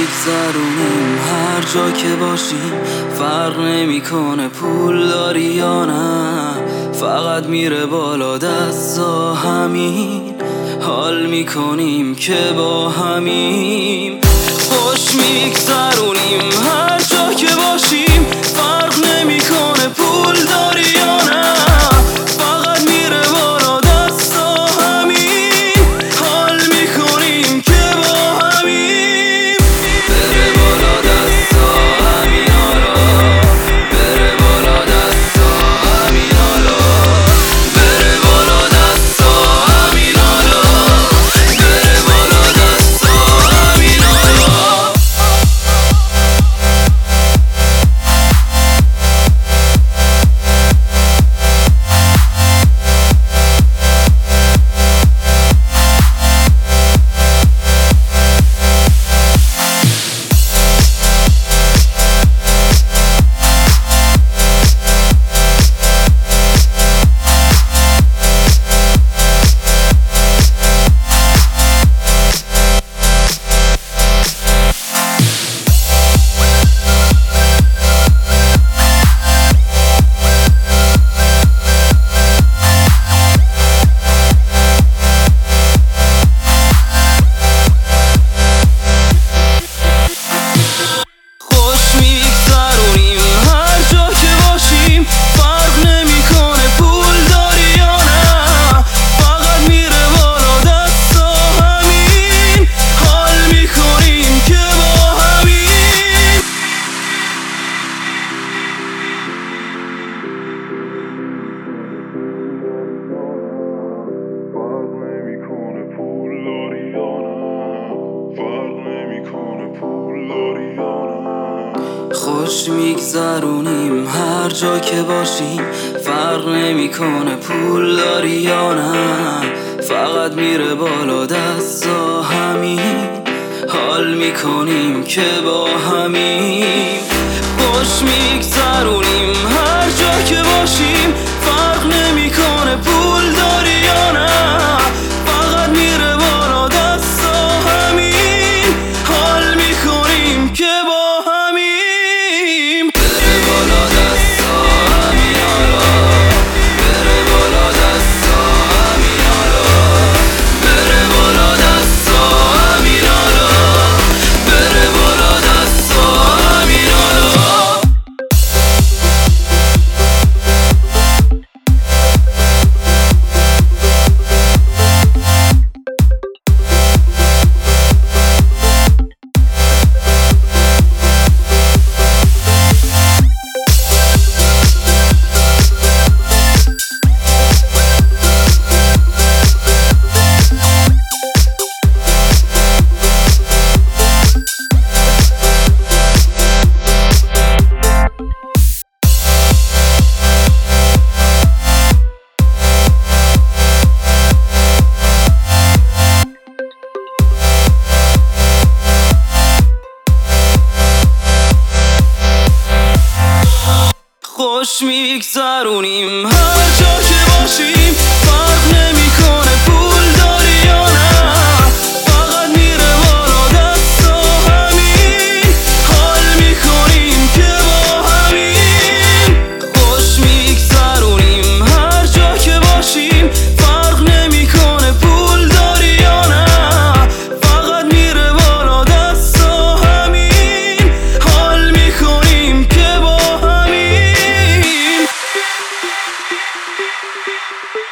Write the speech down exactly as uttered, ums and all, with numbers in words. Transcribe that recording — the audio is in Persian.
میگذرونیم هر جا که باشیم، فرق نمیکنه پول داری یا نه، فقط میره بالا دستا، همین حال میکنیم که با همیم. خوش میگذرونیم هر جا که باشیم، فرق نمیکنه پول داری یا نه، فقط میره بالا دستا، همین حال میکنیم که با همیم. بره بالا دستا همین حالا، بره بالا دستا همین حالا، بره بالا دستا همین حالا، بره بالا دستا همین حالا. خوش میگذرونیم هر جا که باشیم، فرق نمیکنه پول داری یا نه، فقط میره بالا دستا، همین حال میکنیم که با همیم. خوش میگذرونیم هر جا که باشیم، فرق نمیکنه پول داری یا نه، فقط میره بالا دستا، همین حال میکنیم که با همیم. خوش میگذرونیم هر جا که باشیم، فرق نمیکنه پول داری یا نه، فقط میره بالا دستا، همین حال میکنیم که با همین. خوش میگذرونیم هر جا که باشیم، فرق نمیکنه پول داری یا نه، فقط میره بالا دستا، همین حال میکنیم که با همین.